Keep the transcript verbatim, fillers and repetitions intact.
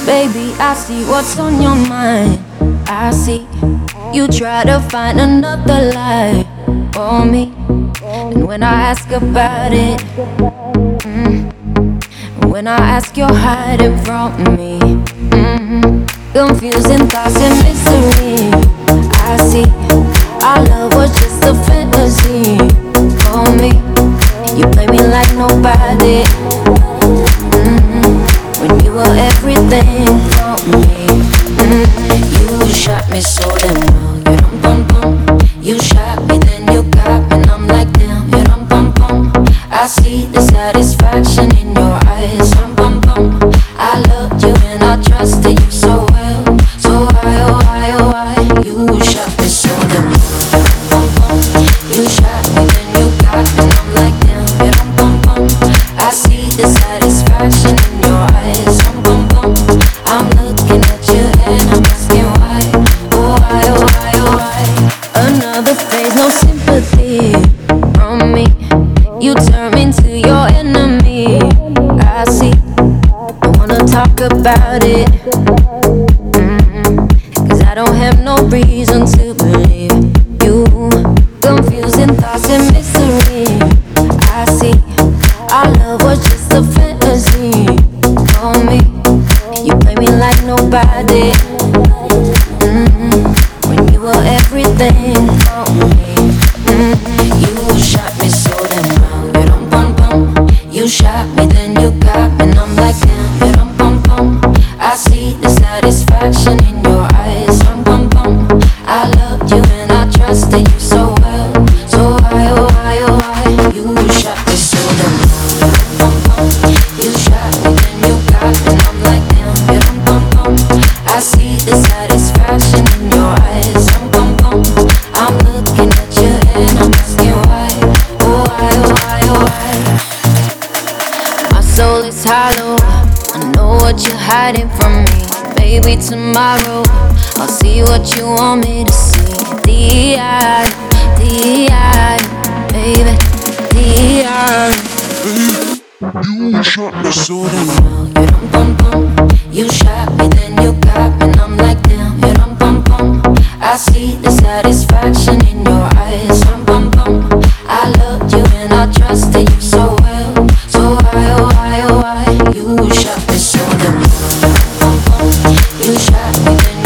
Baby, I see what's on your mind. I see you try to find another lie for me. And when I ask about it, mm, when I ask, you're hiding from me. Mm-hmm. Confusing thoughts and mystery. I see our love was just a fantasy for me. You play me like nobody. Mm-hmm. When you were everything for me. Mm-hmm. You shot me so damn well. You dum bum bum. You shot me, then you got me, and I'm like damn. You dum bum bum. I see the satisfaction in your eyes. Dum bum bum. I loved you and I trusted you so well. So why, oh why, oh why? You shot me so damn well. Bum bum. You shot me, then you got me, and I'm like damn. You dum bum bum. I see the satisfaction in your eyes. Dum bum bum. I'm looking at you and I'm asking why. Oh why, oh why, oh why? Another phase, no sympathy from me. You turn me into your enemy. I see. I wanna talk about it. Mm-hmm. Cause I don't have no reason to believe you. Confusing thoughts and mystery. I see. Our love was just a fantasy for me. You play me like nobody. Mm-hmm. When you were everything for me. Mm-hmm. You shot me so damn well. You dum bum bum. You shot me, then you got me, and I'm like damn. You dum bum bum. I see the satisfaction in your eyes. Dum bum bum. I loved you and I trusted you so well. So why, oh why, oh why? You shot me so damn well. You dum bum bum. You shot me, then you got me, and I'm like damn. You dum bum bum. I see the satisfaction in your eyes. Dum bum bum. I'm looking at you and I'm asking why. Oh why, oh why, oh why? My soul is hollow. I know what you're hiding from me. Maybe tomorrow I'll see what you want me to see. D I, D I, baby, D I. You shot me so damn well. You dum bum bum. You shot me, then you got me, and I'm like damn. You dum bum bum. I see the satisfaction in your eyes. Dum bum bum. I loved you and I trusted you so well. So why, oh why, oh why? You shot me so damn well. Dum bum bum. You shot me, then